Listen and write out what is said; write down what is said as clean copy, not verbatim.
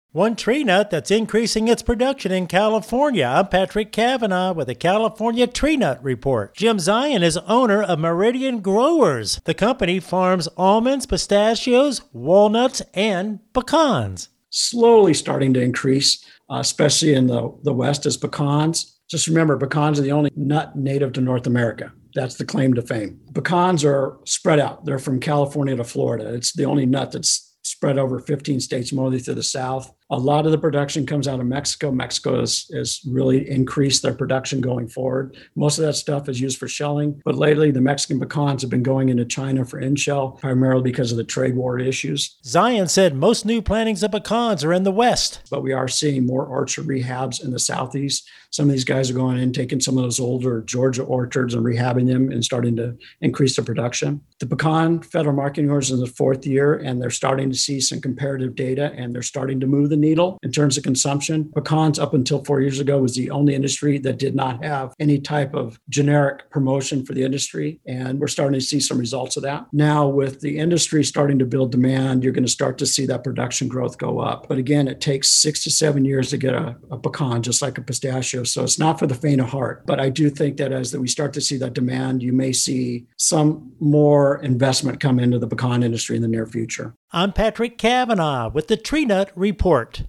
One tree nut that's increasing its production in California. I'm Patrick Cavanaugh with the California Tree Nut Report. Jim Zion is owner of Meridian Growers. The company farms almonds, pistachios, walnuts, and pecans. Slowly starting to increase, especially in the West, as pecans. Just remember, pecans are the only nut native to North America. That's the claim to fame. Pecans are spread out. They're from California to Florida. It's the only nut that's spread over 15 states, mostly to the south. A lot of the production comes out of Mexico. Mexico has really increased their production going forward. Most of that stuff is used for shelling, but lately the Mexican pecans have been going into China for in-shell, primarily because of the trade war issues. Zion said most new plantings of pecans are in the West. But we are seeing more orchard rehabs in the Southeast. Some of these guys are going in, taking some of those older Georgia orchards and rehabbing them and starting to increase the production. The pecan federal marketing orders in the fourth year, and they're starting to see some comparative data, and they're starting to move the needle in terms of consumption. Pecans, up until 4 years ago, was the only industry that did not have any type of generic promotion for the industry, and we're starting to see some results of that. Now, with the industry starting to build demand, you're going to start to see that production growth go up. But again, it takes 6 to 7 years to get a pecan, just like a pistachio. So it's not for the faint of heart. But I do think that as we start to see that demand, you may see some more investment come into the pecan industry in the near future. I'm Patrick Cavanaugh with the Tree Nut Report.